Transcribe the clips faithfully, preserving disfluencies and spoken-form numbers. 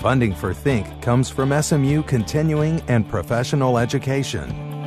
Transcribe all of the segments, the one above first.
Funding for Think comes from S M U Continuing and Professional Education.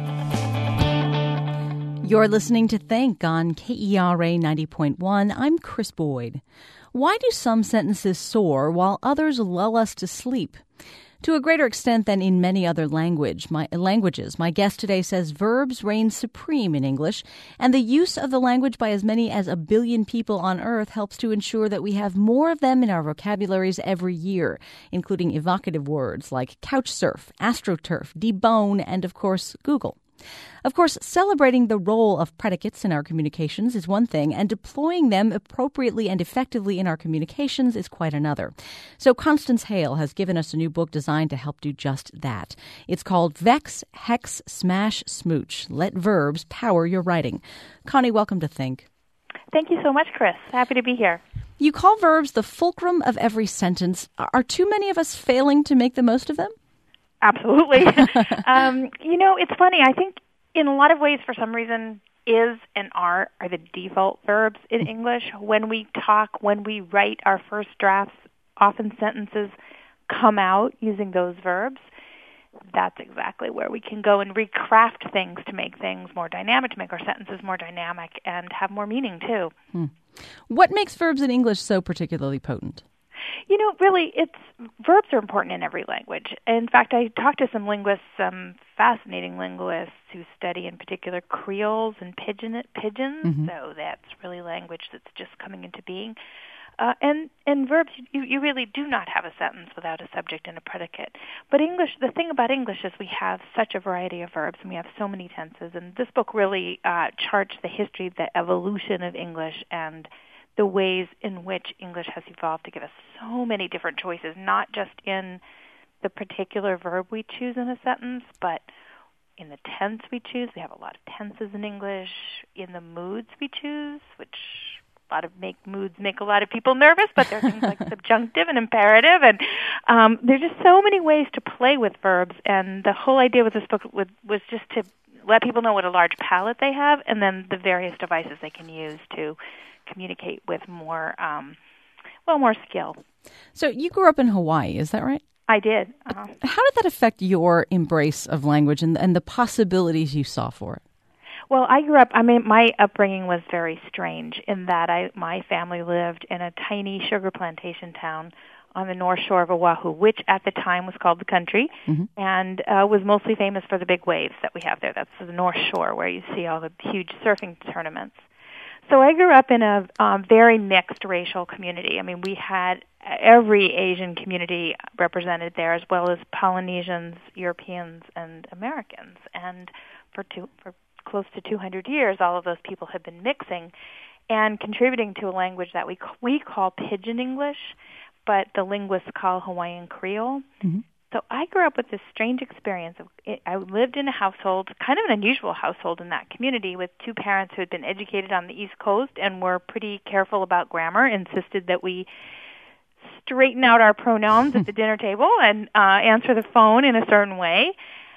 You're listening to Think on K E R A ninety point one. I'm Chris Boyd. Why do some sentences soar while others lull us to sleep? To a greater extent than in many other language, my, languages, my guest today says verbs reign supreme in English, and the use of the language by as many as a billion people on Earth helps to ensure that we have more of them in our vocabularies every year, including evocative words like couch surf, astroturf, debone, and, of course, Google. Of course, celebrating the role of predicates in our communications is one thing, and deploying them appropriately and effectively in our communications is quite another. So Constance Hale has given us a new book designed to help do just that. It's called Vex, Hex, Smash, Smooch. Let verbs power your writing. Connie, welcome to Think. Thank you so much, Chris. Happy to be here. You call verbs the fulcrum of every sentence. Are too many of us failing to make the most of them? Absolutely. um, you know, it's funny. I think in a lot of ways, for some reason, is and are are the default verbs in English. When we talk, when we write our first drafts, often sentences come out using those verbs. That's exactly where we can go and recraft things to make things more dynamic, to make our sentences more dynamic and have more meaning, too. Hmm. What makes verbs in English so particularly potent? You know, really, it's verbs are important in every language. In fact, I talked to some linguists, some fascinating linguists who study in particular creoles and pigeon pigeons. Mm-hmm. So that's really language that's just coming into being. Uh, and and verbs, you, you really do not have a sentence without a subject and a predicate. But English, the thing about English is we have such a variety of verbs, and we have so many tenses. And this book really uh, charts the history, the evolution of English, and the ways in which English has evolved to give us so many different choices, not just in the particular verb we choose in a sentence, but in the tense we choose. We have a lot of tenses in English, in the moods we choose, which a lot of make moods make a lot of people nervous, but there are things like subjunctive and imperative, and um, there's just so many ways to play with verbs, and the whole idea with this book was, was just to let people know what a large palette they have, and then the various devices they can use to communicate with more, um, well, more skill. So you grew up in Hawaii, is that right? I did. Uh-huh. How did that affect your embrace of language and, and the possibilities you saw for it? Well, I grew up, I mean, my upbringing was very strange in that I my family lived in a tiny sugar plantation town on the north shore of Oahu, which at the time was called the country, mm-hmm. and uh, was mostly famous for the big waves that we have there. That's the north shore where you see all the huge surfing tournaments. So I grew up in a um, very mixed racial community. I mean, we had every Asian community represented there, as well as Polynesians, Europeans, and Americans. And for two, for close to two hundred years, all of those people have been mixing and contributing to a language that we we call Pidgin English, but the linguists call Hawaiian Creole. Mm-hmm. So I grew up with this strange experience. Of, I lived in a household, kind of an unusual household in that community, with two parents who had been educated on the East Coast and were pretty careful about grammar, insisted that we straighten out our pronouns at the dinner table and uh, answer the phone in a certain way.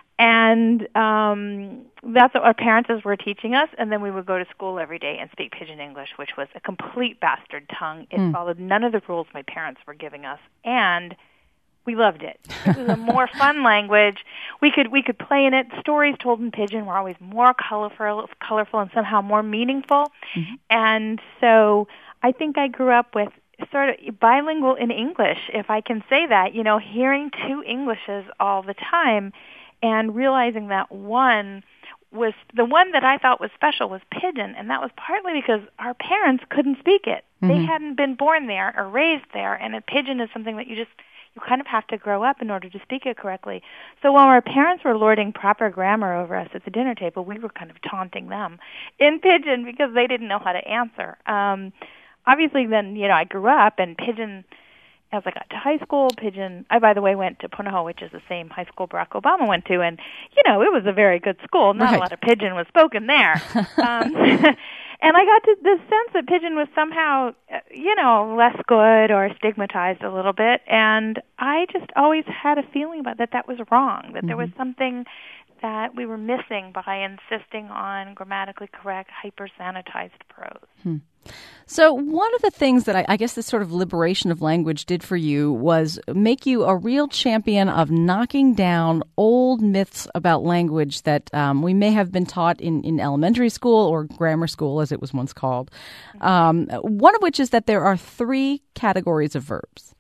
And um, that's what our parents were teaching us. And then we would go to school every day and speak Pidgin English, which was a complete bastard tongue. It mm. followed none of the rules my parents were giving us. And we loved it. It was a more fun language. We could we could play in it. Stories told in Pidgin were always more colorful, colorful and somehow more meaningful. Mm-hmm. And so I think I grew up with sort of bilingual in English, if I can say that, you know, hearing two Englishes all the time and realizing that one was the one that I thought was special was Pidgin, and that was partly because our parents couldn't speak it. Mm-hmm. They hadn't been born there or raised there, and a Pidgin is something that you just you kind of have to grow up in order to speak it correctly. So while our parents were lording proper grammar over us at the dinner table, we were kind of taunting them in Pidgin because they didn't know how to answer. Um, obviously, then, you know, I grew up, and Pidgin, as I got to high school, Pidgin, I, by the way, went to Punahou, which is the same high school Barack Obama went to, and, you know, it was a very good school. Not right. a lot of Pidgin was spoken there. um, And I got to the sense that Pidgin was somehow, you know, less good or stigmatized a little bit. And I just always had a feeling about that that was wrong, that mm-hmm. there was something that we were missing by insisting on grammatically correct, hyper-sanitized prose. Hmm. So one of the things that I, I guess this sort of liberation of language did for you was make you a real champion of knocking down old myths about language that um, we may have been taught in, in elementary school or grammar school, as it was once called. Um, one of which is that there are three categories of verbs.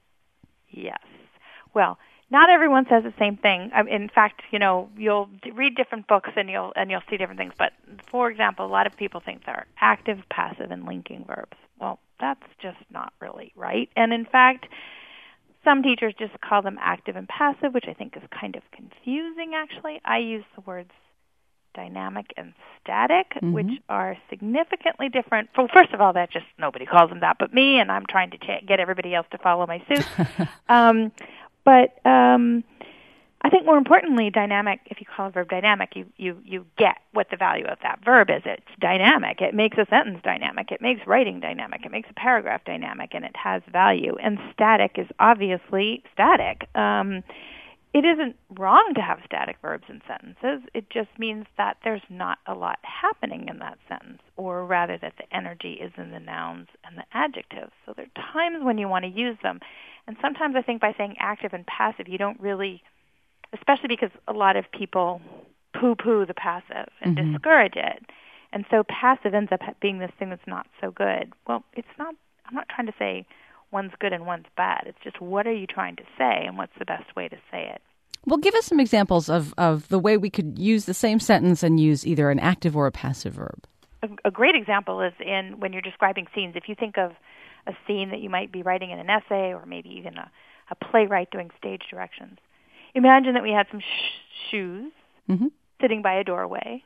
Yes. Well, not everyone says the same thing. In fact, you know, you'll read different books and you'll and you'll see different things. But for example, a lot of people think there are active, passive, and linking verbs. Well, that's just not really right. And in fact, some teachers just call them active and passive, which I think is kind of confusing. Actually, I use the words dynamic and static, mm-hmm. which are significantly different. Well, first of all, that just nobody calls them that but me, and I'm trying to ch- get everybody else to follow my suit. um, But um, I think more importantly, dynamic, if you call a verb dynamic, you, you, you get what the value of that verb is. It's dynamic. It makes a sentence dynamic. It makes writing dynamic. It makes a paragraph dynamic, and it has value. And static is obviously static. Um, it isn't wrong to have static verbs in sentences. It just means that there's not a lot happening in that sentence, or rather that the energy is in the nouns and the adjectives. So there are times when you want to use them. And sometimes I think by saying active and passive, you don't really, especially because a lot of people poo-poo the passive and mm-hmm. discourage it. And so passive ends up being this thing that's not so good. Well, it's not, I'm not trying to say one's good and one's bad. It's just what are you trying to say and what's the best way to say it. Well, give us some examples of, of the way we could use the same sentence and use either an active or a passive verb. A, a great example is in when you're describing scenes. If you think of a scene that you might be writing in an essay or maybe even a, a playwright doing stage directions. Imagine that we had some sh- shoes mm-hmm. sitting by a doorway.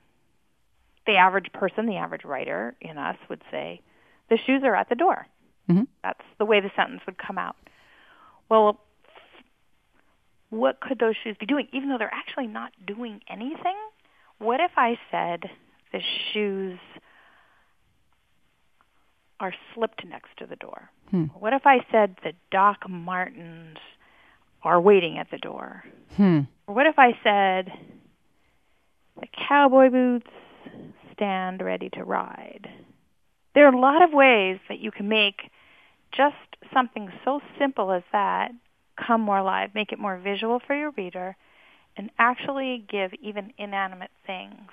The average person, the average writer in us would say, the shoes are at the door. Mm-hmm. That's the way the sentence would come out. Well, what could those shoes be doing? Even though they're actually not doing anything, what if I said the shoes are slipped next to the door? Hmm. What if I said the Doc Martens are waiting at the door? Hmm. Or what if I said the cowboy boots stand ready to ride? There are a lot of ways that you can make just something so simple as that come more alive, make it more visual for your reader, and actually give even inanimate things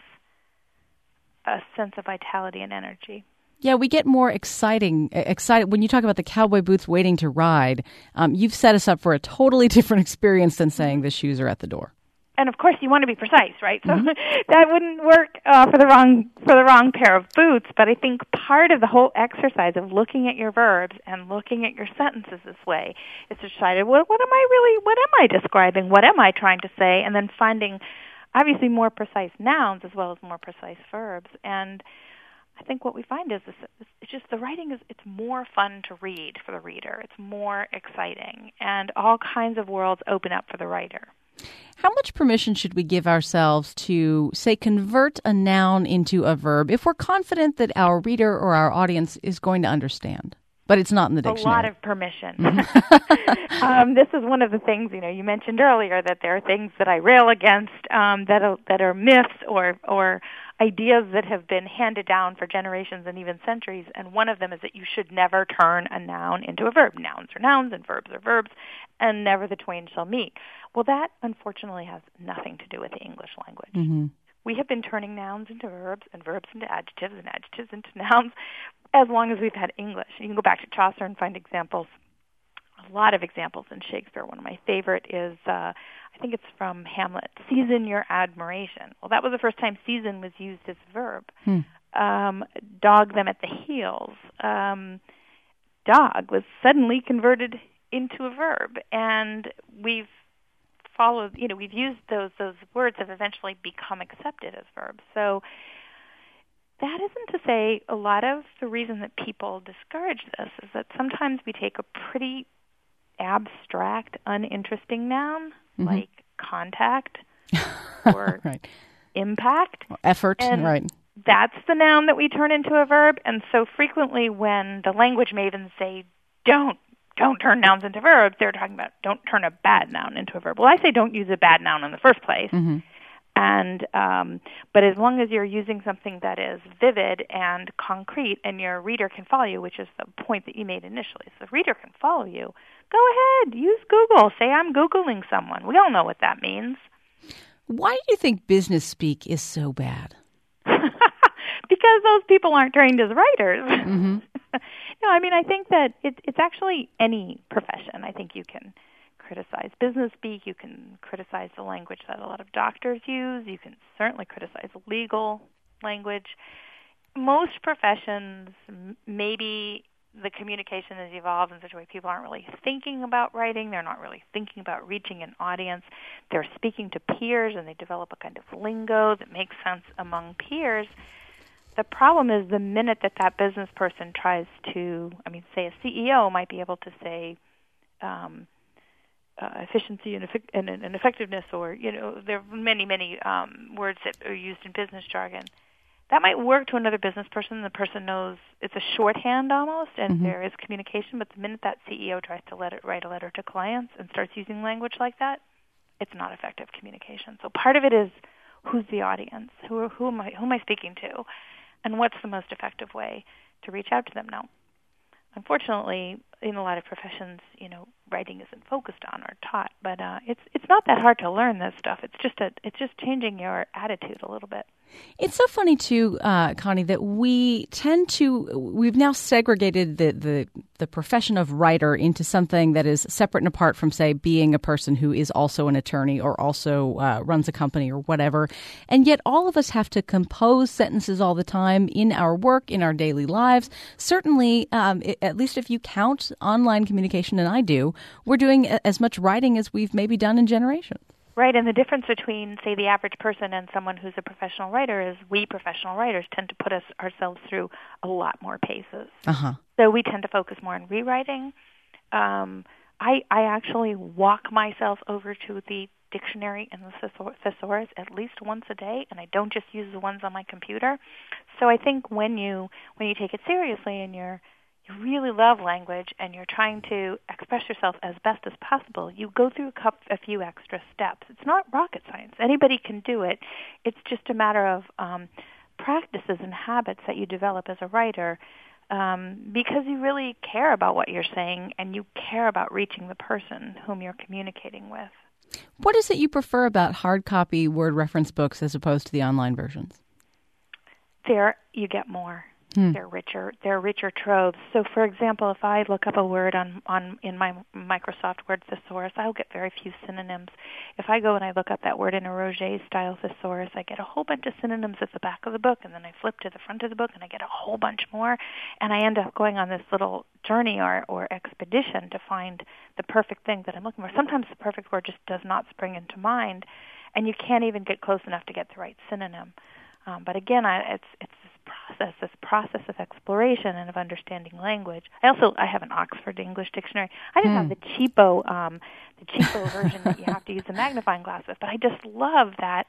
a sense of vitality and energy. Yeah, we get more exciting. Excited when you talk about the cowboy boots waiting to ride. Um, you've set us up for a totally different experience than saying the shoes are at the door. And of course, you want to be precise, right? So mm-hmm. that wouldn't work uh, for the wrong for the wrong pair of boots. But I think part of the whole exercise of looking at your verbs and looking at your sentences this way is to decide, well, what am I really? What am I describing? What am I trying to say? And then finding, obviously, more precise nouns as well as more precise verbs. And I think what we find is this, it's just the writing is it's more fun to read for the reader. It's more exciting, and all kinds of worlds open up for the writer. How much permission should we give ourselves to, say, convert a noun into a verb if we're confident that our reader or our audience is going to understand, but it's not in the dictionary? A lot of permission. Mm-hmm. um, this is one of the things, you know, you mentioned earlier that there are things that I rail against um, that are, that are myths or or ideas that have been handed down for generations and even centuries, and one of them is that you should never turn a noun into a verb. Nouns are nouns and verbs are verbs, and never the twain shall meet. Well, that unfortunately has nothing to do with the English language. Mm-hmm. We have been turning nouns into verbs and verbs into adjectives and adjectives into nouns as long as we've had English. You can go back to Chaucer and find examples, a lot of examples in Shakespeare. One of my favorite is, uh, I think it's from Hamlet, season your admiration. Well, that was the first time season was used as a verb. Hmm. Um, dog them at the heels. Um, dog was suddenly converted into a verb, and we've followed, you know, we've used those, those words have eventually become accepted as verbs. So that isn't to say a lot of the reason that people discourage this is that sometimes we take a pretty abstract, uninteresting noun, mm-hmm. like contact or right. impact. Well, effort, and right. That's the noun that we turn into a verb. And so frequently when the language mavens say, don't, don't turn nouns into verbs, they're talking about don't turn a bad noun into a verb. Well, I say don't use a bad noun in the first place. Mm-hmm. And um, but as long as you're using something that is vivid and concrete, and your reader can follow you, which is the point that you made initially, so the reader can follow you. Go ahead, use Google. Say I'm Googling someone. We all know what that means. Why do you think business speak is so bad? Because those people aren't trained as writers. Mm-hmm. No, I mean, I think that it, it's actually any profession. I think you can criticize business speak. You can criticize the language that a lot of doctors use. You can certainly criticize legal language. Most professions, maybe the communication has evolved in such a way people aren't really thinking about writing. They're not really thinking about reaching an audience. They're speaking to peers, and they develop a kind of lingo that makes sense among peers. The problem is the minute that that business person tries to, I mean, say a C E O might be able to say um, uh, efficiency and, effic- and, and effectiveness, or, you know, there are many, many um, words that are used in business jargon. That might work to another business person. The person knows it's a shorthand almost, and mm-hmm. there is communication. But the minute that C E O tries to let it write a letter to clients and starts using language like that, it's not effective communication. So part of it is who's the audience, who who am I who am I speaking to, and what's the most effective way to reach out to them. Now, unfortunately, in a lot of professions, you know, writing isn't focused on or taught. But uh, it's it's not that hard to learn this stuff. It's just a it's just changing your attitude a little bit. It's so funny, too, uh, Connie, that we tend to, we've now segregated the, the, the profession of writer into something that is separate and apart from, say, being a person who is also an attorney or also uh, runs a company or whatever. And yet all of us have to compose sentences all the time in our work, in our daily lives. Certainly, um, it, at least if you count online communication, and I do, we're doing as much writing as we've maybe done in generations. Right, and the difference between, say, the average person and someone who's a professional writer is we professional writers tend to put us ourselves through a lot more paces. Uh-huh. So we tend to focus more on rewriting. Um, I, I actually walk myself over to the dictionary and the thesaurus at least once a day, and I don't just use the ones on my computer. So I think when you when you take it seriously and you're you really love language and you're trying to express yourself as best as possible, you go through a, couple, a few extra steps. It's not rocket science. Anybody can do it. It's just a matter of um, practices and habits that you develop as a writer um, because you really care about what you're saying and you care about reaching the person whom you're communicating with. What is it you prefer about hard copy word reference books as opposed to the online versions? There, you get more. Hmm. They're richer. They're richer troves. So, for example, if I look up a word on, on in my Microsoft Word thesaurus, I'll get very few synonyms. If I go and I look up that word in a Roget-style thesaurus, I get a whole bunch of synonyms at the back of the book, and then I flip to the front of the book, and I get a whole bunch more, and I end up going on this little journey or, or expedition to find the perfect thing that I'm looking for. Sometimes the perfect word just does not spring into mind, and you can't even get close enough to get the right synonym. Um, but again, I, it's it's this process, this process of exploration and of understanding language. I also I have an Oxford English Dictionary. I just hmm. have the cheapo, um, the cheapo version that you have to use a magnifying glass with. But I just love that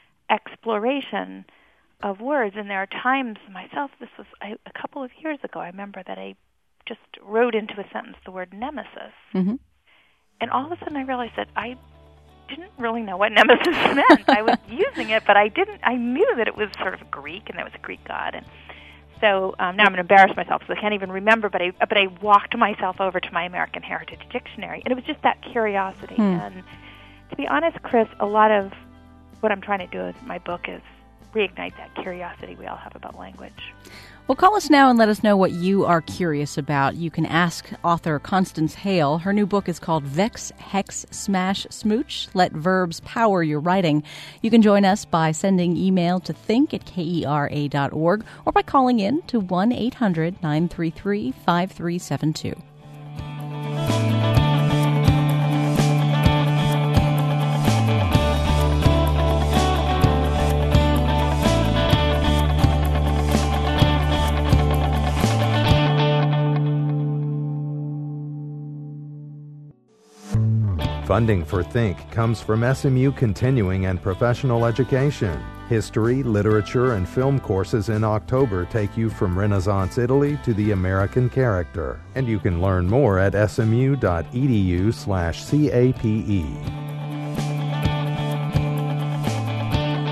exploration of words. And there are times myself. This was I, a couple of years ago. I remember that I just wrote into a sentence the word nemesis, mm-hmm. and all of a sudden I realized that I didn't really know what nemesis meant. I was using it, but I didn't. I knew that it was sort of Greek, and that was a Greek god. And so um, now I'm going to embarrass myself because I can't even remember. But I, but I walked myself over to my American Heritage Dictionary, and it was just that curiosity. Hmm. And to be honest, Chris, a lot of what I'm trying to do with my book is reignite that curiosity we all have about language. Well, call us now and let us know what you are curious about. You can ask author Constance Hale. Her new book is called Vex, Hex, Smash, Smooch. Let verbs power your writing. You can join us by sending email to think at kera dot org or by calling in to one eight hundred nine three three five three seven two. Funding for Think comes from S M U Continuing and Professional Education. History, literature, and film courses in October take you from Renaissance Italy to the American character. And you can learn more at smu.edu slash CAPE.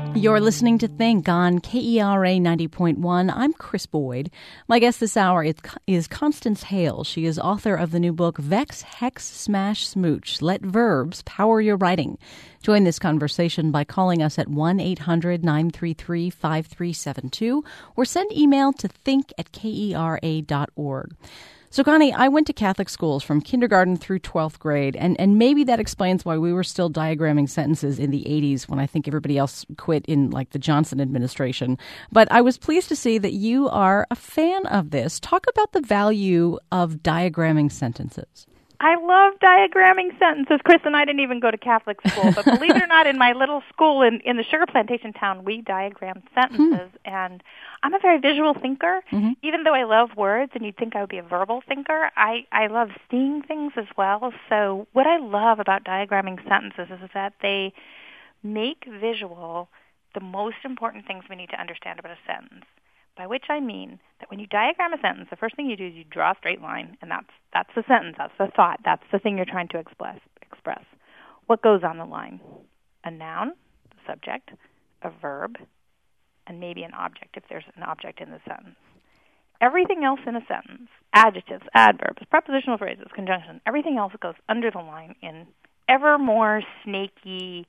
You're listening to Think on K E R A ninety point one. I'm Chris Boyd. My guest this hour is Constance Hale. She is author of the new book, Vex, Hex, Smash, Smooch. Let Verbs Power Your Writing. Join this conversation by calling us at one eight hundred nine three three five three seven two or send email to think at K E R A dot org. So, Connie, I went to Catholic schools from kindergarten through twelfth grade, and, and maybe that explains why we were still diagramming sentences in the eighties when I think everybody else quit in, like, the Johnson administration. But I was pleased to see that you are a fan of this. Talk about the value of diagramming sentences. I love diagramming sentences. Chris and I didn't even go to Catholic school, but believe it or not, in my little school in, in the sugar plantation town, we diagrammed sentences, hmm. and I'm a very visual thinker. Mm-hmm. Even though I love words, and you'd think I would be a verbal thinker, I, I love seeing things as well. So what I love about diagramming sentences is that they make visual the most important things we need to understand about a sentence. By which I mean that when you diagram a sentence, the first thing you do is you draw a straight line, and that's that's the sentence, that's the thought, that's the thing you're trying to express. express. What goes on the line? A noun, the subject, a verb, and maybe an object if there's an object in the sentence. Everything else in a sentence, adjectives, adverbs, prepositional phrases, conjunctions, everything else goes under the line in ever more snaky,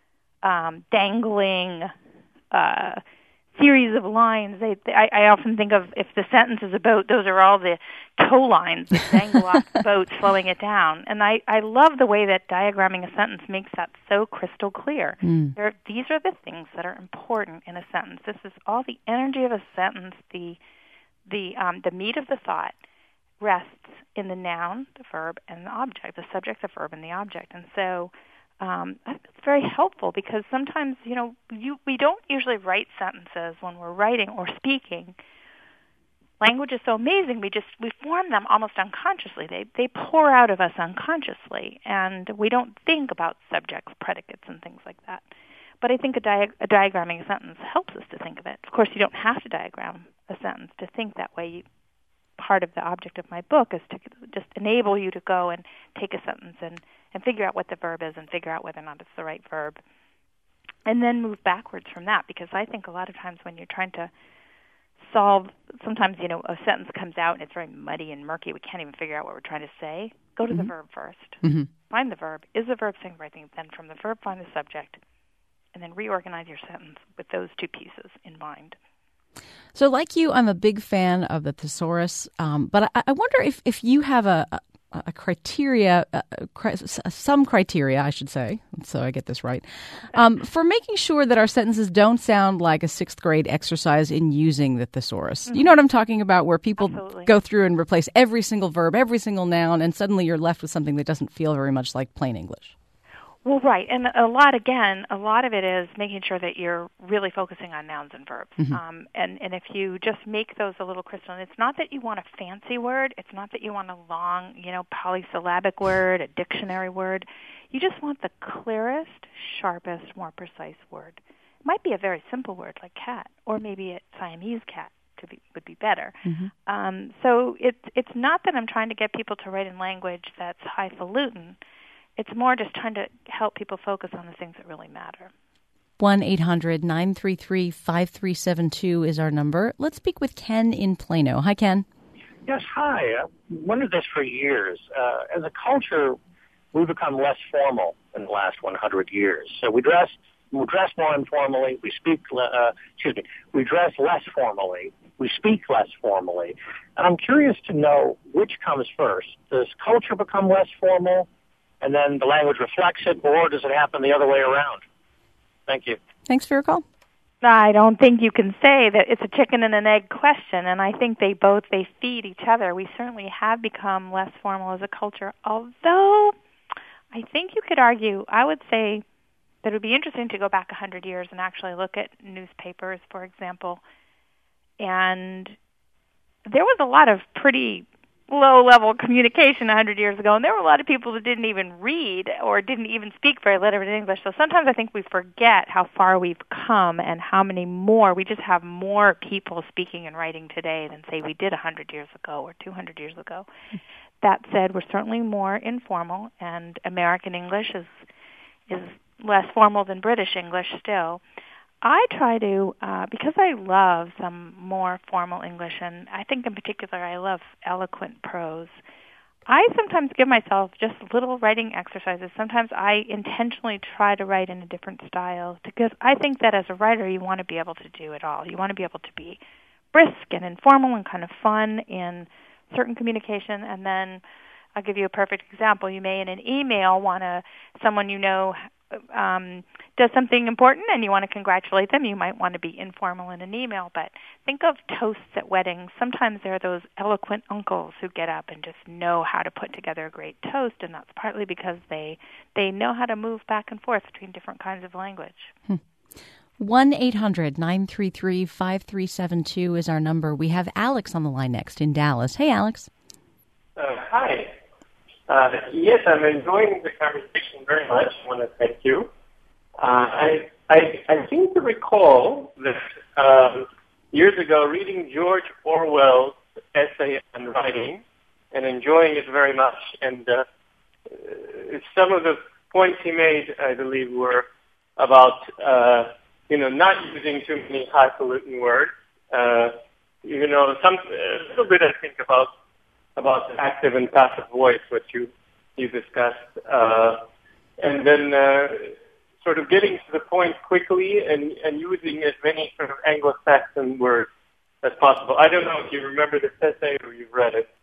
um, dangling, uh, series of lines. They, they, I, I often think of if the sentence is a boat, those are all the tow lines that dangle off the boat, slowing it down. And I, I love the way that diagramming a sentence makes that so crystal clear. Mm. There, these are the things that are important in a sentence. This is all the energy of a sentence. The the um, the meat of the thought rests in the noun, the verb, and the object. The subject, the verb, and the object. And so Um, it's very helpful because sometimes, you know, you, we don't usually write sentences when we're writing or speaking. Language is so amazing. We just we form them almost unconsciously. They they pour out of us unconsciously, and we don't think about subjects, predicates, and things like that. But I think a, dia- a diagramming a sentence helps us to think of it. Of course, you don't have to diagram a sentence to think that way. You, part of the object of my book is to just enable you to go and take a sentence and and figure out what the verb is and figure out whether or not it's the right verb, and then move backwards from that, because I think a lot of times when you're trying to solve, sometimes, you know, a sentence comes out and it's very muddy and murky. We can't even figure out what we're trying to say. Go to mm-hmm. the verb first. Mm-hmm. Find the verb. Is the verb saying the right thing? Then from the verb, find the subject, and then reorganize your sentence with those two pieces in mind. So like you, I'm a big fan of the thesaurus, um, but I, I wonder if, if you have a, a a criteria, uh, cri- some criteria, I should say, so I get this right, um, for making sure that our sentences don't sound like a sixth grade exercise in using the thesaurus. Mm-hmm. You know what I'm talking about, where people Absolutely. Go through and replace every single verb, every single noun, and suddenly you're left with something that doesn't feel very much like plain English. Well, right, and a lot, again, a lot of it is making sure that you're really focusing on nouns and verbs. Mm-hmm. Um, and, and if you just make those a little crystal, and it's not that you want a fancy word, it's not that you want a long, you know, polysyllabic word, a dictionary word. You just want the clearest, sharpest, more precise word. It might be a very simple word like cat, or maybe a Siamese cat to be, would be better. Mm-hmm. Um, so it's it's not that I'm trying to get people to write in language that's highfalutin. It's more just trying to help people focus on the things that really matter. one eight hundred nine three three five three seven two is our number. Let's speak with Ken in Plano. Hi, Ken. Yes, hi. I've wondered this for years. Uh, as a culture, we've become less formal in the last one hundred years. So we dress, we dress more informally. We speak, uh, excuse me, we dress less formally. We speak less formally. And I'm curious to know which comes first. Does culture become less formal, and then the language reflects it, or does it happen the other way around? Thank you. Thanks for your call. I don't think you can say that it's a chicken and an egg question, and I think they both, they feed each other. We certainly have become less formal as a culture, although I think you could argue, I would say that it would be interesting to go back one hundred years and actually look at newspapers, for example, and there was a lot of pretty low-level communication one hundred years ago, and there were a lot of people that didn't even read or didn't even speak very literate English. So sometimes I think we forget how far we've come and how many more. We just have more people speaking and writing today than, say, we did one hundred years ago or two hundred years ago. That said, we're certainly more informal, and American English is is less formal than British English still. I try to, uh, because I love some more formal English, and I think in particular I love eloquent prose, I sometimes give myself just little writing exercises. Sometimes I intentionally try to write in a different style because I think that as a writer you want to be able to do it all. You want to be able to be brisk and informal and kind of fun in certain communication, and then I'll give you a perfect example. You may in an email want to, someone you know um, does something important and you want to congratulate them. You might want to be informal in an email, but think of toasts at weddings. Sometimes there are those eloquent uncles who get up and just know how to put together a great toast, and that's partly because they they know how to move back and forth between different kinds of language. Hmm. one eight hundred nine three three five three seven two is our number. We have Alex on the line next in Dallas. Hey, Alex. Uh, hi. Uh, yes, I'm enjoying the conversation very much. I want to thank you. Uh, I, I I seem to recall that um, years ago reading George Orwell's essay on writing and enjoying it very much. And uh, some of the points he made, I believe, were about uh, you know not using too many highfalutin words. Uh, you know, some a little bit I think about. about active and passive voice, which you you discussed, uh, and then uh, sort of getting to the point quickly and, and using as many sort of Anglo-Saxon words as possible. I don't know if you remember this essay or you've read it.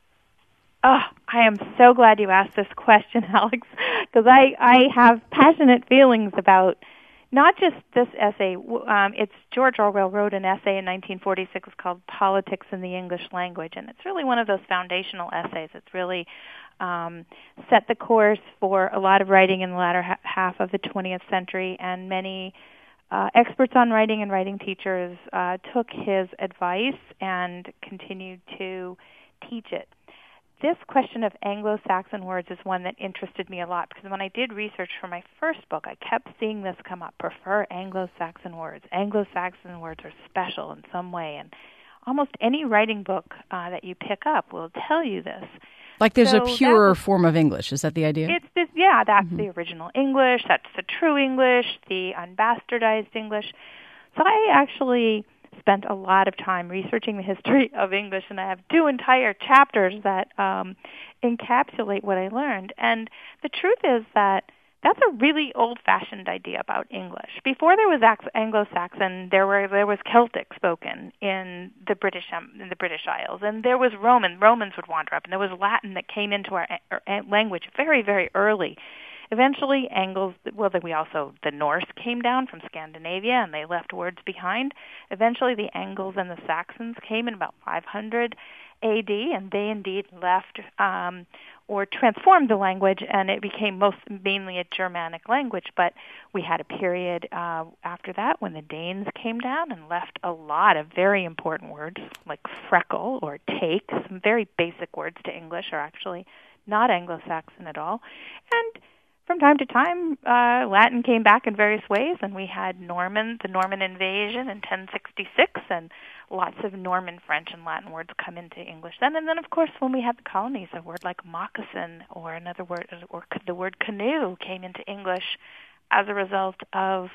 Oh, I am so glad you asked this question, Alex, because I, I have passionate feelings about not just this essay. Um, it's George Orwell wrote an essay in nineteen forty-six called Politics in the English Language, and it's really one of those foundational essays. It's really um, set the course for a lot of writing in the latter ha- half of the twentieth century, and many uh, experts on writing and writing teachers uh, took his advice and continued to teach it. This question of Anglo-Saxon words is one that interested me a lot because when I did research for my first book, I kept seeing this come up, prefer Anglo-Saxon words. Anglo-Saxon words are special in some way, and almost any writing book uh, that you pick up will tell you this. Like there's so a purer was, form of English. Is that the idea? It's this, yeah, that's mm-hmm. the original English. That's the true English, the unbastardized English. So I actually spent a lot of time researching the history of English, and I have two entire chapters that um, encapsulate what I learned. And the truth is that that's a really old-fashioned idea about English. Before there was Anglo-Saxon, there were there was Celtic spoken in the British um, in the British Isles, and there was Roman. Romans would wander up, and there was Latin that came into our, our language very, very early. Eventually, Angles, well, then we also, the Norse came down from Scandinavia, and they left words behind. Eventually, the Angles and the Saxons came in about five hundred A D, and they indeed left um, or transformed the language, and it became most mainly a Germanic language. But we had a period uh, after that when the Danes came down and left a lot of very important words, like freckle or take. Some very basic words to English are actually not Anglo-Saxon at all. And from time to time, uh, Latin came back in various ways, and we had Norman, the Norman invasion in ten sixty-six, and lots of Norman French and Latin words come into English then. And then, of course, when we had the colonies, a word like moccasin or another word, or the word canoe came into English as a result of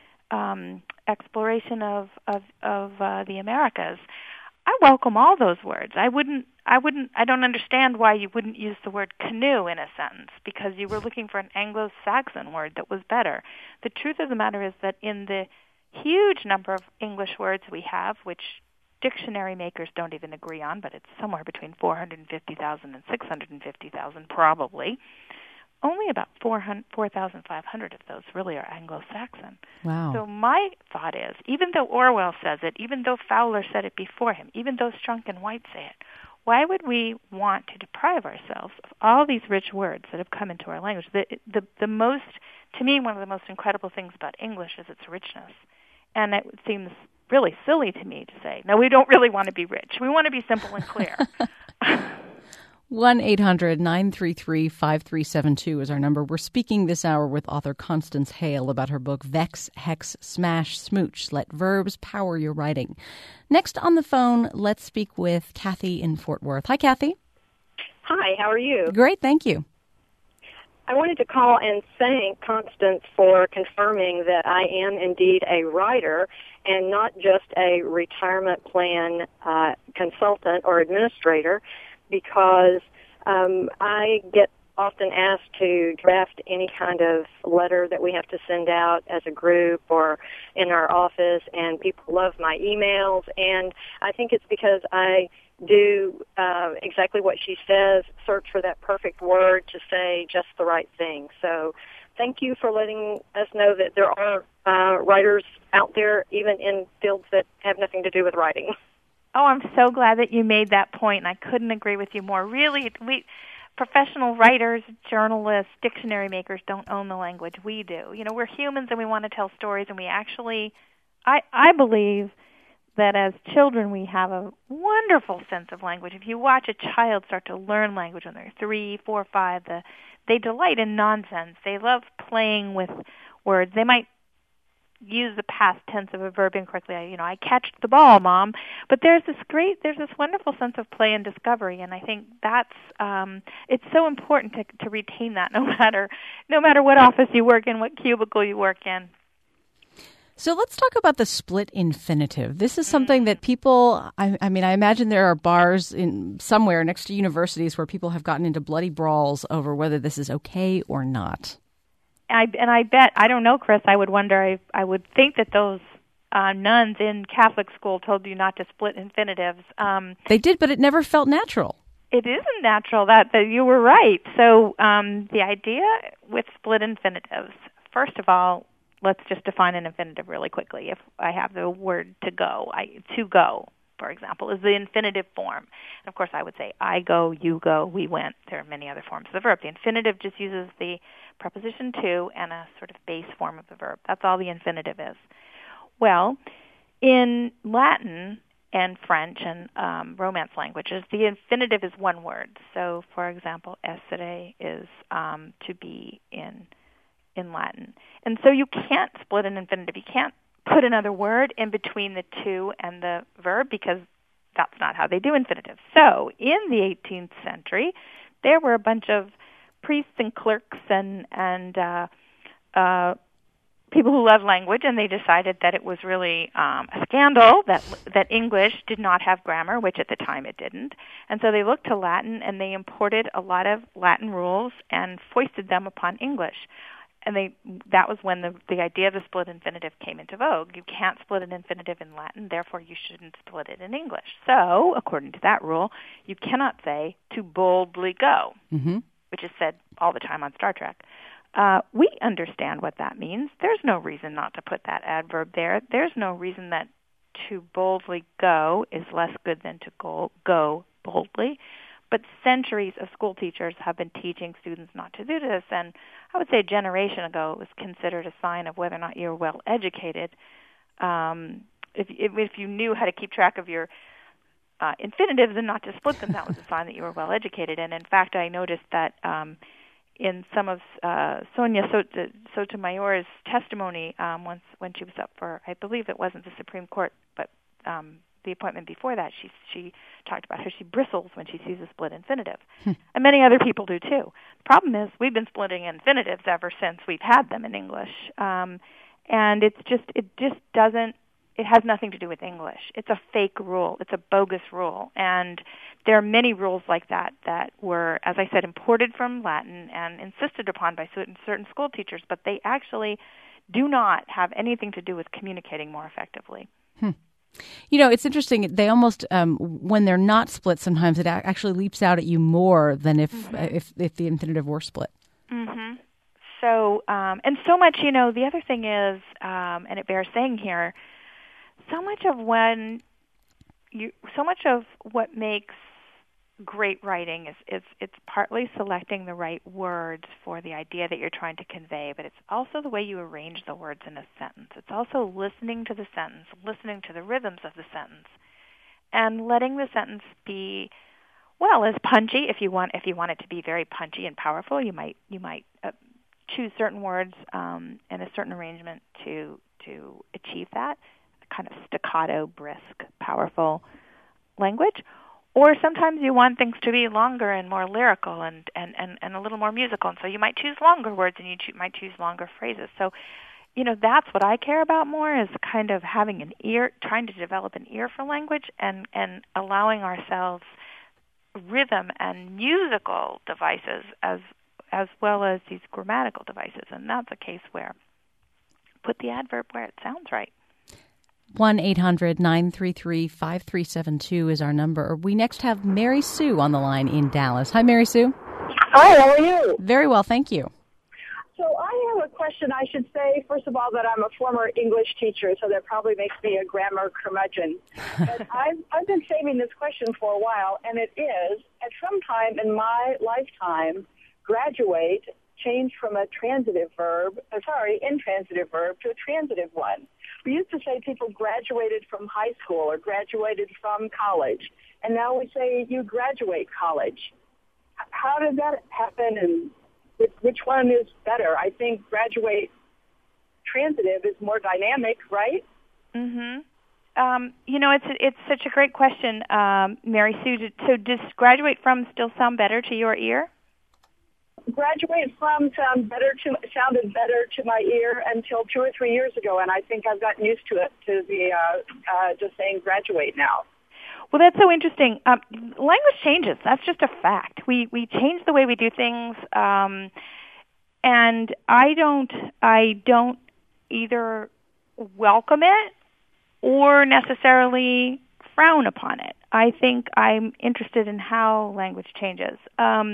um, exploration of of, of uh, the Americas. I welcome all those words. I wouldn't, I wouldn't, I don't understand why you wouldn't use the word canoe in a sentence because you were looking for an Anglo-Saxon word that was better. The truth of the matter is that in the huge number of English words we have, which dictionary makers don't even agree on, but it's somewhere between four hundred fifty thousand and six hundred fifty thousand probably, only about four thousand five hundred of those really are Anglo-Saxon. Wow. So my thought is, even though Orwell says it, even though Fowler said it before him, even though Strunk and White say it, why would we want to deprive ourselves of all these rich words that have come into our language? The, the, the most, to me, one of the most incredible things about English is its richness. And it seems really silly to me to say, no, we don't really want to be rich. We want to be simple and clear. one eight hundred nine three three five three seven two is our number. We're speaking this hour with author Constance Hale about her book, Vex, Hex, Smash, Smooch, Let Verbs Power Your Writing. Next on the phone, let's speak with Kathy in Fort Worth. Hi, Kathy. Hi, how are you? Great, thank you. I wanted to call and thank Constance for confirming that I am indeed a writer and not just a retirement plan uh, consultant or administrator, because um, I get often asked to draft any kind of letter that we have to send out as a group or in our office, and people love my emails, and I think it's because I do uh, exactly what she says, search for that perfect word to say just the right thing. So thank you for letting us know that there are uh, writers out there, even in fields that have nothing to do with writing. Oh, I'm so glad that you made that point, and I couldn't agree with you more. Really, we professional writers, journalists, dictionary makers don't own the language. We do. You know, we're humans and we want to tell stories, and we actually, I, I believe that as children we have a wonderful sense of language. If you watch a child start to learn language when they're three, four, five, the, they delight in nonsense. They love playing with words. They might use the past tense of a verb incorrectly. You know, I catched the ball, Mom. But there's this great, there's this wonderful sense of play and discovery, and I think that's, um, it's so important to, to retain that no matter, no matter what office you work in, what cubicle you work in. So let's talk about the split infinitive. This is something that people, I, I mean, I imagine there are bars in somewhere next to universities where people have gotten into bloody brawls over whether this is okay or not. I, and I bet, I don't know, Chris, I would wonder, I, I would think that those uh, nuns in Catholic school told you not to split infinitives. Um, they did, but it never felt natural. It isn't natural, that, that you were right. So um, the idea with split infinitives, first of all, let's just define an infinitive really quickly. If I have the word to go, I, to go, for example, is the infinitive form. And of course, I would say, I go, you go, we went. There are many other forms of the verb. The infinitive just uses the preposition to and a sort of base form of the verb. That's all the infinitive is. Well, in Latin and French and um, Romance languages, the infinitive is one word. So, for example, essere is um, to be in in Latin. And so you can't split an infinitive. You can't put another word in between the to and the verb because that's not how they do infinitives. So in the eighteenth century, there were a bunch of priests and clerks and and uh, uh, people who loved language, and they decided that it was really um, a scandal that that English did not have grammar, which at the time it didn't. And so they looked to Latin, and they imported a lot of Latin rules and foisted them upon English. And they that was when the, the idea of the split infinitive came into vogue. You can't split an infinitive in Latin, therefore you shouldn't split it in English. So, according to that rule, you cannot say to boldly go, mm-hmm. which is said all the time on Star Trek. Uh, we understand what that means. There's no reason not to put that adverb there. There's no reason that to boldly go is less good than to go, go boldly. But centuries of school teachers have been teaching students not to do this, and I would say a generation ago it was considered a sign of whether or not you were well educated. Um, if, if if you knew how to keep track of your uh, infinitives and not to split them, that was a sign that you were well educated. And in fact, I noticed that um, in some of uh, Sonia Sot- Sotomayor's testimony, um, once when she was up for, I believe it wasn't the Supreme Court, but um, the appointment before that, she she talked about how she bristles when she sees a split infinitive. Hmm. And many other people do too. The problem is we've been splitting infinitives ever since we've had them in English. Um, and it's just, it just doesn't, it has nothing to do with English. It's a fake rule. It's a bogus rule. And there are many rules like that that were, as I said, imported from Latin and insisted upon by certain, certain school teachers, but they actually do not have anything to do with communicating more effectively. Hmm. You know, it's interesting. They almost, um, when they're not split, sometimes it actually leaps out at you more than if mm-hmm. uh, if, if the infinitive were split. Mm-hmm. So, um, and so much, you know, the other thing is, um, and it bears saying here, so much of when you, so much of what makes great writing is, is it's partly selecting the right words for the idea that you're trying to convey, but it's also the way you arrange the words in a sentence. It's also listening to the sentence, listening to the rhythms of the sentence, and letting the sentence be, well, as punchy. If you want, if you want it to be very punchy and powerful, you might you might uh, choose certain words um, and a certain arrangement to to achieve that kind of staccato, brisk, powerful language. Or sometimes you want things to be longer and more lyrical and, and, and, and a little more musical, and so you might choose longer words and you cho- might choose longer phrases. So, you know, that's what I care about more, is kind of having an ear, trying to develop an ear for language and, and allowing ourselves rhythm and musical devices as as well as these grammatical devices. And that's a case where put the adverb where it sounds right. one eight hundred nine three three five three seven two is our number. We next have Mary Sue on the line in Dallas. Hi, Mary Sue. Hi, how are you? Very well, thank you. So I have a question. I should say, first of all, that I'm a former English teacher, so that probably makes me a grammar curmudgeon. But I've, I've been saving this question for a while, and it is, at some time in my lifetime, graduate changed from a transitive verb, uh, sorry, intransitive verb to a transitive one. We used to say people graduated from high school or graduated from college, and now we say you graduate college. H- how did that happen, and which, which one is better? I think graduate transitive is more dynamic, right? Mm-hmm. Um, you know, it's it's such a great question, um, Mary Sue. So does graduate from still sound better to your ear? Graduate from sound better to sounded better to my ear until two or three years ago, and I think I've gotten used to it, to the uh, uh, just saying graduate now. Well, that's so interesting. Um, language changes. That's just a fact. We we change the way we do things, um, and I don't I don't either welcome it or necessarily frown upon it. I think I'm interested in how language changes. Um,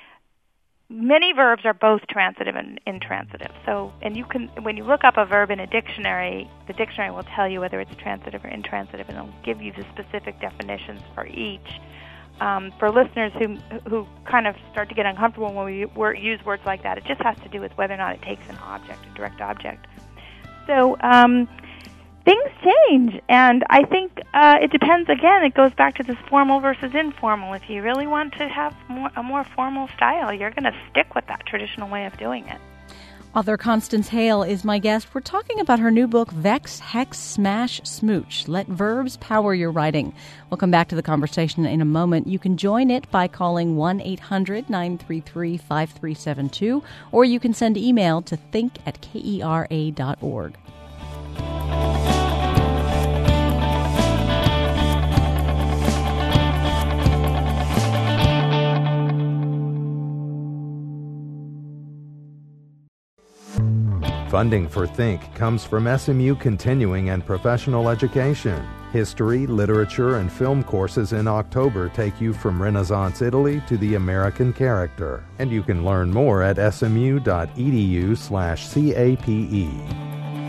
Many verbs are both transitive and intransitive. So, and you can, when you look up a verb in a dictionary, the dictionary will tell you whether it's transitive or intransitive, and it'll give you the specific definitions for each. Um, for listeners who who kind of start to get uncomfortable when we word, use words like that, it just has to do with whether or not it takes an object, a direct object. So, um, things change, and I think uh, it depends. Again, it goes back to this formal versus informal. If you really want to have more, a more formal style, you're going to stick with that traditional way of doing it. Author Constance Hale is my guest. We're talking about her new book, Vex, Hex, Smash, Smooch. Let verbs power your writing. We'll come back to the conversation in a moment. You can join it by calling one eight hundred nine three three five three seven two, or you can send email to think at kera dot org. Funding for Think comes from S M U Continuing and Professional Education. History, literature, and film courses in October take you from Renaissance Italy to the American character. And you can learn more at smu.edu slash CAPE.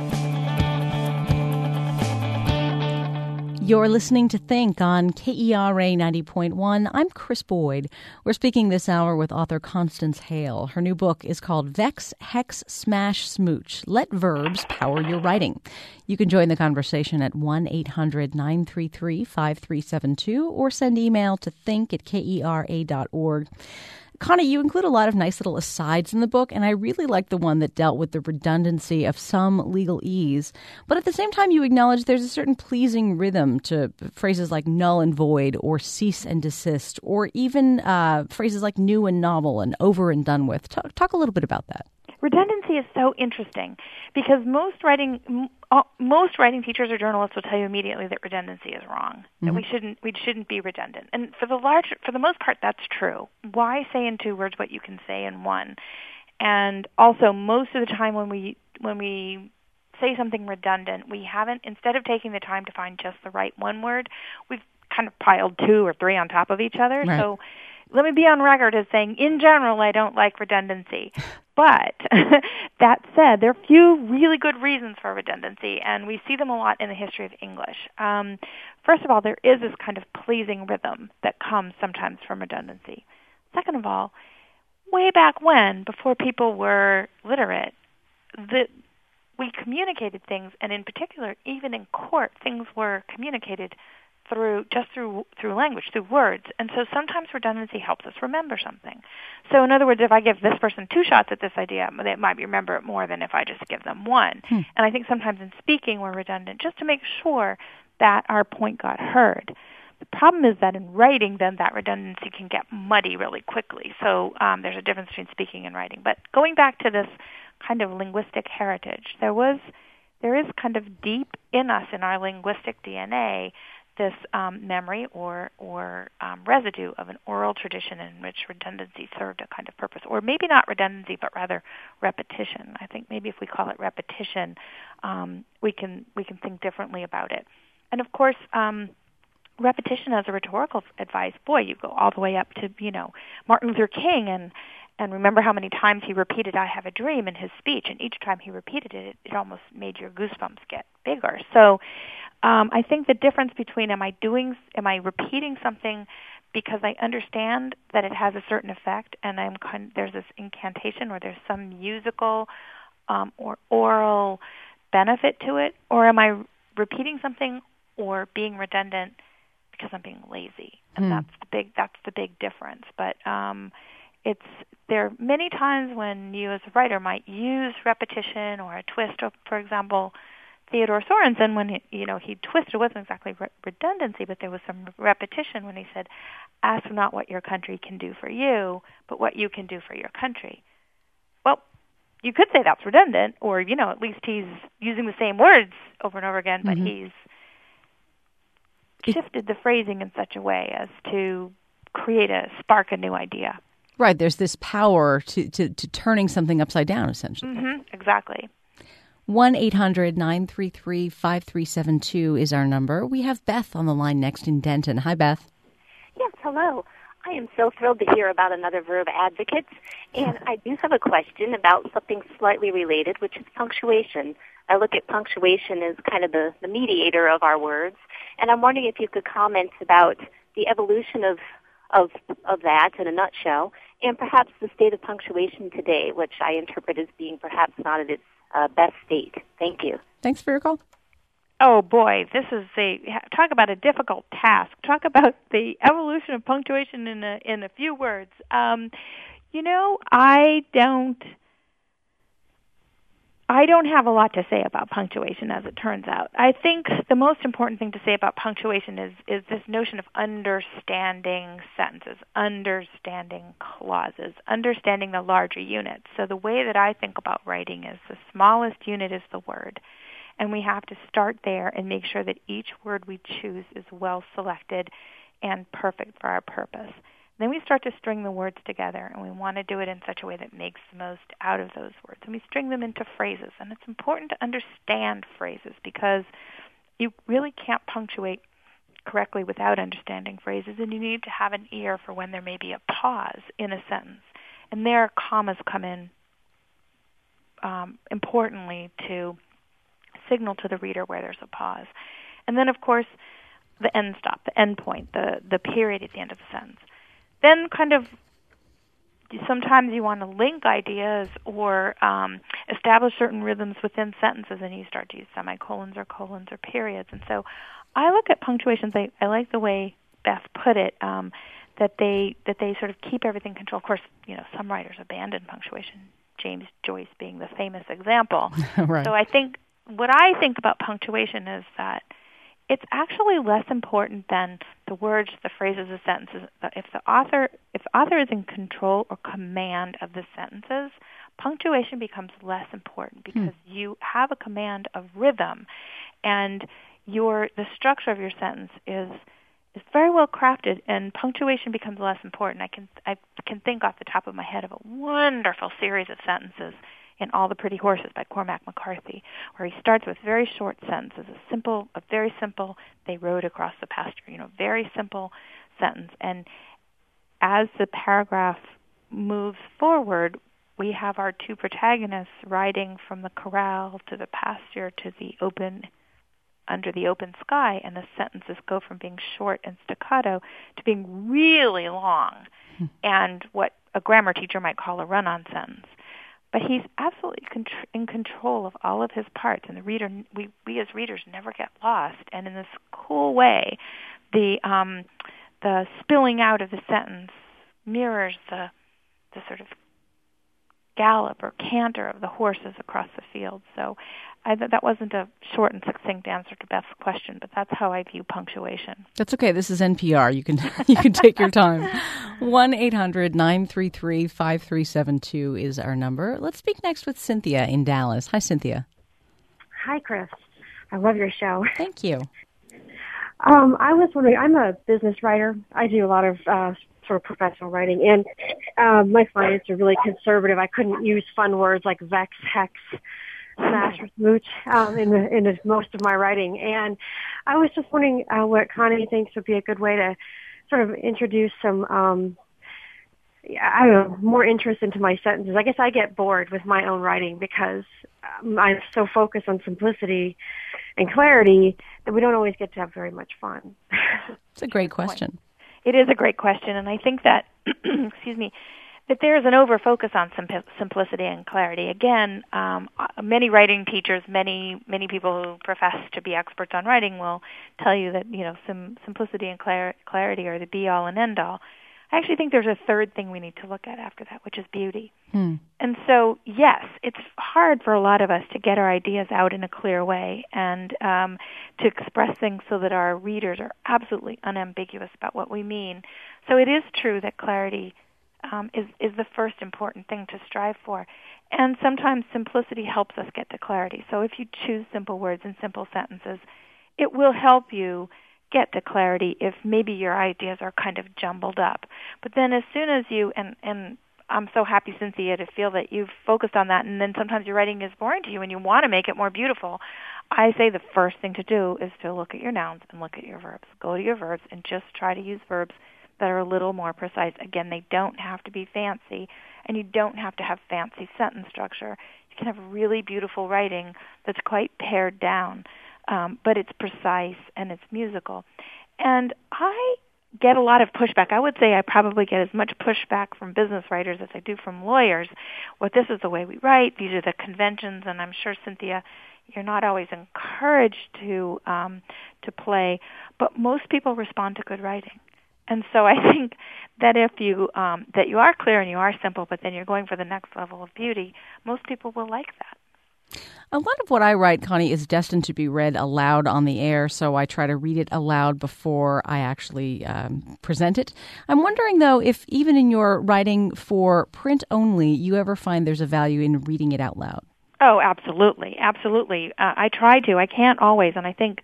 You're listening to Think on K E R A ninety point one. I'm Chris Boyd. We're speaking this hour with author Constance Hale. Her new book is called Vex, Hex, Smash, Smooch. Let verbs power your writing. You can join the conversation at one eight hundred nine three three five three seven two or send email to think at kera dot org. Connie, you include a lot of nice little asides in the book, and I really like the one that dealt with the redundancy of some legalese. But at the same time, you acknowledge there's a certain pleasing rhythm to phrases like null and void or cease and desist, or even uh, phrases like new and novel and over and done with. Talk, talk a little bit about that. Redundancy is so interesting because most writing most writing teachers or journalists will tell you immediately that redundancy is wrong. Mm-hmm. That we shouldn't we shouldn't be redundant. And for the large for the most part that's true. Why say in two words what you can say in one? And also most of the time when we when we say something redundant, we haven't, instead of taking the time to find just the right one word, we've kind of piled two or three on top of each other. Right. So let me be on record as saying, in general, I don't like redundancy. But that said, there are a few really good reasons for redundancy, and we see them a lot in the history of English. Um, first of all, there is this kind of pleasing rhythm that comes sometimes from redundancy. Second of all, way back when, before people were literate, the, we communicated things, and in particular, even in court, things were communicated through just through through language, through words. And so sometimes redundancy helps us remember something. So in other words, if I give this person two shots at this idea, they might remember it more than if I just give them one. Hmm. And I think sometimes in speaking we're redundant just to make sure that our point got heard. The problem is that in writing, then that redundancy can get muddy really quickly. So um, there's a difference between speaking and writing. But going back to this kind of linguistic heritage, there was, there is kind of deep in us, in our linguistic D N A, this um, memory or or um, residue of an oral tradition in which redundancy served a kind of purpose, or maybe not redundancy, but rather repetition. I think maybe if we call it repetition, um, we can we can think differently about it. And of course, um, repetition as a rhetorical advice. Boy, you go all the way up to you know Martin Luther King and. And remember how many times he repeated "I have a dream" in his speech, and each time he repeated it, it almost made your goosebumps get bigger. So um, I think the difference between am I doing, am I repeating something because I understand that it has a certain effect, and I'm kind, there's this incantation or there's some musical um, or oral benefit to it, or am I repeating something or being redundant because I'm being lazy? And mm. that's the big that's the big difference. But um, It's there are many times when you as a writer might use repetition or a twist. Or, for example, Theodore Sorensen, when he, you know he twisted, it wasn't exactly re- redundancy, but there was some repetition when he said, "Ask not what your country can do for you, but what you can do for your country." Well, you could say that's redundant, or you know at least he's using the same words over and over again, but mm-hmm. he's shifted the phrasing in such a way as to create a spark a new idea. Right, there's this power to, to, to turning something upside down, essentially. Mm-hmm, exactly. one eight hundred nine three three five three seven two is our number. We have Beth on the line next in Denton. Hi, Beth. Yes, hello. I am so thrilled to hear about Another Verb Advocates, and I do have a question about something slightly related, which is punctuation. I look at punctuation as kind of the, the mediator of our words, and I'm wondering if you could comment about the evolution of of of that in a nutshell, and perhaps the state of punctuation today, which I interpret as being perhaps not at its uh, best state. Thank you. Thanks for your call. Oh, boy, this is a, talk about a difficult task. Talk about the evolution of punctuation in a, in a few words. Um, you know, I don't... I don't have a lot to say about punctuation, as it turns out. I think the most important thing to say about punctuation is, is this notion of understanding sentences, understanding clauses, understanding the larger units. So the way that I think about writing is the smallest unit is the word, and we have to start there and make sure that each word we choose is well selected and perfect for our purpose. Then we start to string the words together, and we want to do it in such a way that makes the most out of those words. And we string them into phrases, and it's important to understand phrases because you really can't punctuate correctly without understanding phrases, and you need to have an ear for when there may be a pause in a sentence. And there, commas come in um, importantly to signal to the reader where there's a pause. And then, of course, the end stop, the end point, the, the period at the end of the sentence. Then kind of sometimes you want to link ideas or um, establish certain rhythms within sentences, and you start to use semicolons or colons or periods. And so I look at punctuations, I, I like the way Beth put it, um, that they that they sort of keep everything controlled. Of course, you know, some writers abandon punctuation, James Joyce being the famous example. Right. So I think what I think about punctuation is that it's actually less important than the words, the phrases, the sentences. If the author, if the author is in control or command of the sentences, punctuation becomes less important because hmm. you have a command of rhythm, and your the structure of your sentence is is very well crafted, and punctuation becomes less important. I can I can think off the top of my head of a wonderful series of sentences in All the Pretty Horses by Cormac McCarthy, where he starts with very short sentences, a simple, a very simple, they rode across the pasture, you know, very simple sentence. And as the paragraph moves forward, we have our two protagonists riding from the corral to the pasture to the open, under the open sky, and the sentences go from being short and staccato to being really long, hmm. and what a grammar teacher might call a run-on sentence. But he's absolutely contr- in control of all of his parts, and the reader, we, we as readers never get lost. And in this cool way, the um, the spilling out of the sentence mirrors the the sort of gallop or canter of the horses across the field. So I, that wasn't a short and succinct answer to Beth's question, but that's how I view punctuation. That's okay. This is N P R. You can you can take your time. one eight hundred nine three three five three seven two is our number. Let's speak next with Cynthia in Dallas. Hi, Cynthia. Hi, Chris. I love your show. Thank you. Um, I was wondering, I'm a business writer. I do a lot of uh, sort of professional writing, and uh, my clients are really conservative. I couldn't use fun words like vex, hex, smash, or smooch um, in, the, in the, most of my writing. And I was just wondering uh, what Connie thinks would be a good way to sort of introduce some, um, I don't know, more interest into my sentences. I guess I get bored with my own writing because um, I'm so focused on simplicity and clarity that we don't always get to have very much fun. It's a great question. It is a great question, and I think that, excuse me, that there is an over-focus on sim- simplicity and clarity. Again, um, many writing teachers, many many people who profess to be experts on writing will tell you that, you know, sim- simplicity and clar- clarity are the be-all and end-all. I actually think there's a third thing we need to look at after that, which is beauty. Hmm. And so, yes, it's hard for a lot of us to get our ideas out in a clear way and um, to express things so that our readers are absolutely unambiguous about what we mean. So it is true that clarity um, is, is the first important thing to strive for. And sometimes simplicity helps us get to clarity. So if you choose simple words and simple sentences, it will help you get to clarity if maybe your ideas are kind of jumbled up. But then as soon as you, and, and I'm so happy, Cynthia, to feel that you've focused on that, and then sometimes your writing is boring to you and you want to make it more beautiful, I say the first thing to do is to look at your nouns and look at your verbs. Go to your verbs and just try to use verbs that are a little more precise. Again, they don't have to be fancy, and you don't have to have fancy sentence structure. You can have really beautiful writing that's quite pared down. Um, but it's precise and it's musical. And I get a lot of pushback. I would say I probably get as much pushback from business writers as I do from lawyers. Well, this is the way we write. These are the conventions. And I'm sure, Cynthia, you're not always encouraged to um, to play. But most people respond to good writing. And so I think that if you um, that you are clear and you are simple, but then you're going for the next level of beauty, most people will like that. A lot of what I write, Connie, is destined to be read aloud on the air, so I try to read it aloud before I actually um, present it. I'm wondering, though, if even in your writing for print only, you ever find there's a value in reading it out loud. Oh, absolutely, absolutely. Uh, I try to. I can't always, and I think,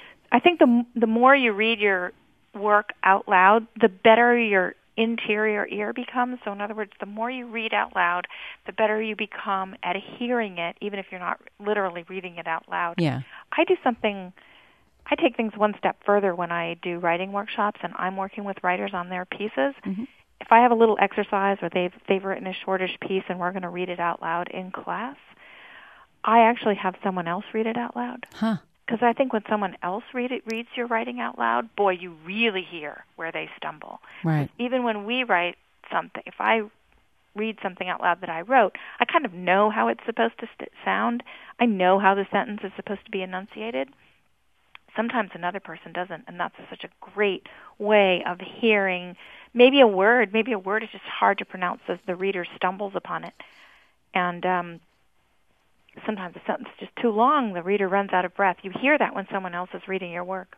I think the the more you read your work out loud, the better your interior ear becomes. So in other words, the more you read out loud, the better you become at hearing it, even if you're not literally reading it out loud. Yeah. I do something, I take things one step further when I do writing workshops and I'm working with writers on their pieces. Mm-hmm. If I have a little exercise where they've, they've written a shortish piece and we're going to read it out loud in class, I actually have someone else read it out loud. Huh. Because I think when someone else read it, reads your writing out loud, boy, you really hear where they stumble. Right. Even when we write something, if I read something out loud that I wrote, I kind of know how it's supposed to st- sound. I know how the sentence is supposed to be enunciated. Sometimes another person doesn't, and that's such a great way of hearing maybe a word. Maybe a word is just hard to pronounce as the reader stumbles upon it. And um sometimes the sentence is just too long. The reader runs out of breath. You hear that when someone else is reading your work.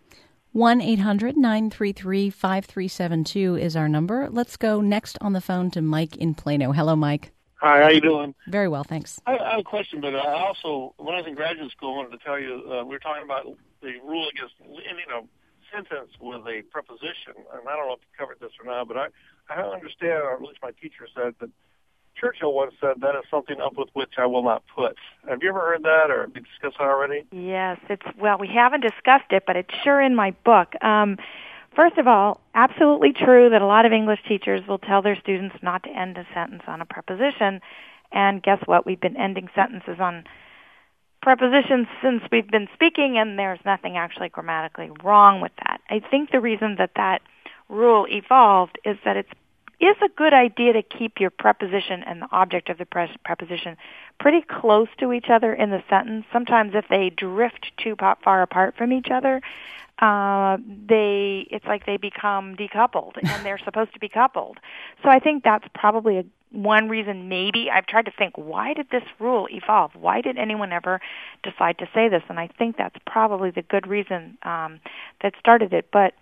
one eight hundred nine three three five three seven two is our number. Let's go next on the phone to Mike in Plano. Hello, Mike. Hi, how you doing? Very well, thanks. I, I have a question, but I also, when I was in graduate school, I wanted to tell you, uh, we were talking about the rule against ending a sentence with a preposition. And I don't know if you covered this or not, but I, I understand, or at least my teacher said, that Churchill once said, that is something up with which I will not put. Have you ever heard that, or have you discussed that already? Yes, it's, well, we haven't discussed it, but it's sure in my book. Um, first of all, absolutely true that a lot of English teachers will tell their students not to end a sentence on a preposition. And guess what? We've been ending sentences on prepositions since we've been speaking, and there's nothing actually grammatically wrong with that. I think the reason that that rule evolved is that it's is a good idea to keep your preposition and the object of the pre- preposition pretty close to each other in the sentence. Sometimes if they drift too far apart from each other, uh, they it's like they become decoupled, and they're supposed to be coupled. So I think that's probably a one reason maybe I've tried to think, why did this rule evolve? Why did anyone ever decide to say this? And I think that's probably the good reason um, that started it. But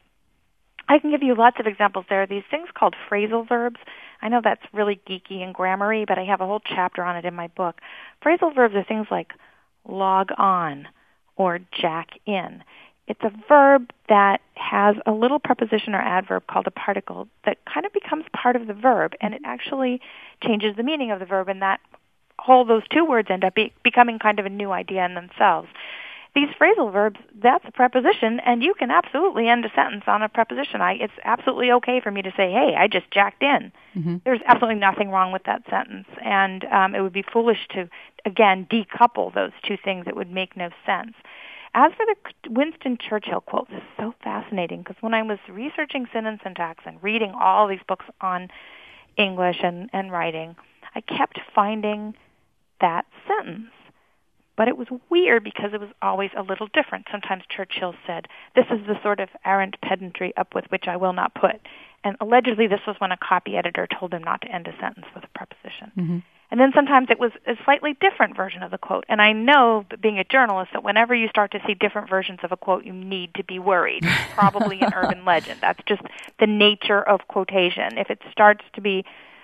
I can give you lots of examples. There are these things called phrasal verbs. I know that's really geeky and grammar-y, but I have a whole chapter on it in my book. Phrasal verbs are things like log on or jack in. It's a verb that has a little preposition or adverb called a particle that kind of becomes part of the verb, and it actually changes the meaning of the verb, and that whole, those two words end up be, becoming kind of a new idea in themselves. These phrasal verbs, that's a preposition, and you can absolutely end a sentence on a preposition. I, it's absolutely okay for me to say, hey, I just jacked in. Mm-hmm. There's absolutely nothing wrong with that sentence, and um, it would be foolish to, again, decouple those two things. It would make no sense. As for the Winston Churchill quote, this is so fascinating because when I was researching Sin and Syntax and reading all these books on English and, and writing, I kept finding that sentence. But it was weird because it was always a little different. Sometimes Churchill said, this is the sort of arrant pedantry up with which I will not put. And allegedly this was when a copy editor told him not to end a sentence with a preposition. Mm-hmm. And then sometimes it was a slightly different version of the quote. And I know, being a journalist, that whenever you start to see different versions of a quote, you need to be worried. It's probably an urban legend. That's just the nature of quotation. If it starts to be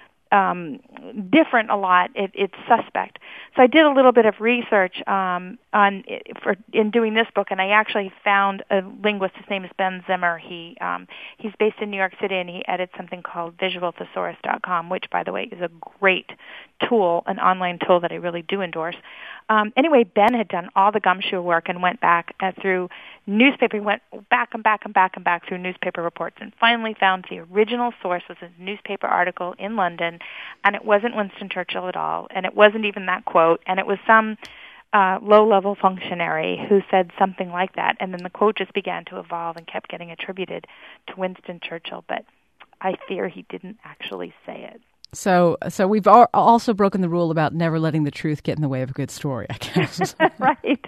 um, different a lot, it, it's suspect. So I did a little bit of research um, on for in doing this book, and I actually found a linguist. His name is Ben Zimmer. He um, he's based in New York City, and he edits something called visual thesaurus dot com, which, by the way, is a great tool, an online tool that I really do endorse. Um, anyway, Ben had done all the gumshoe work and went back uh, through newspaper, went back and back and back and back through newspaper reports and finally found the original source was a newspaper article in London, and it wasn't Winston Churchill at all, and it wasn't even that quote, and it was some uh, low-level functionary who said something like that, and then the quote just began to evolve and kept getting attributed to Winston Churchill, but I fear he didn't actually say it. So so we've al- also broken the rule about never letting the truth get in the way of a good story, I guess. Right.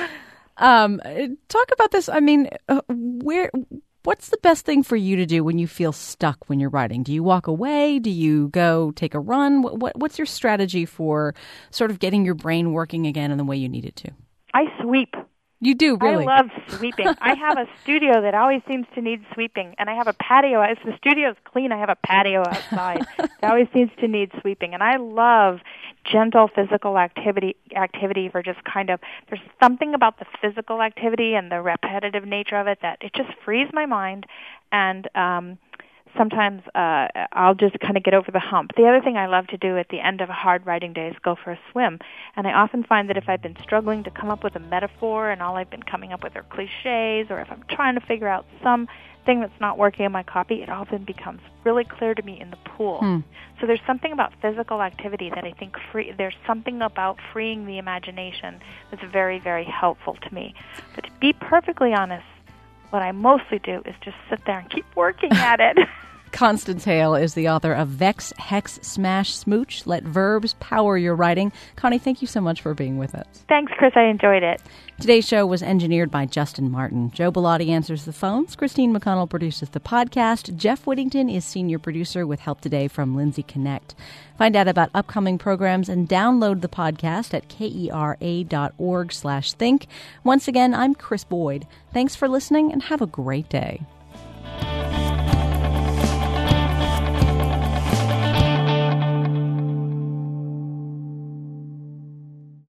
Um, talk about this. I mean, uh, where what's the best thing for you to do when you feel stuck when you're writing? Do you walk away? Do you go take a run? What, what What's your strategy for sort of getting your brain working again in the way you need it to? I sweep. You do, really? I love sweeping. I have a studio that always seems to need sweeping, and I have a patio. If the studio's clean, I have a patio outside that always seems to need sweeping. And I love gentle physical activity activity for just kind of, there's something about the physical activity and the repetitive nature of it that it just frees my mind, and um sometimes uh, I'll just kind of get over the hump. The other thing I love to do at the end of a hard writing day is go for a swim. And I often find that if I've been struggling to come up with a metaphor and all I've been coming up with are cliches, or if I'm trying to figure out something that's not working in my copy, it often becomes really clear to me in the pool. Hmm. So there's something about physical activity that I think free, there's something about freeing the imagination that's very, very helpful to me. But to be perfectly honest, what I mostly do is just sit there and keep working at it. Constance Hale is the author of Vex, Hex, Smash, Smooch. Let verbs power your writing. Connie, thank you so much for being with us. Thanks, Chris. I enjoyed it. Today's show was engineered by Justin Martin. Joe Bellotti answers the phones. Christine McConnell produces the podcast. Jeff Whittington is senior producer with help today from Lindsay Connect. Find out about upcoming programs and download the podcast at kera.org slash think. Once again, I'm Chris Boyd. Thanks for listening and have a great day.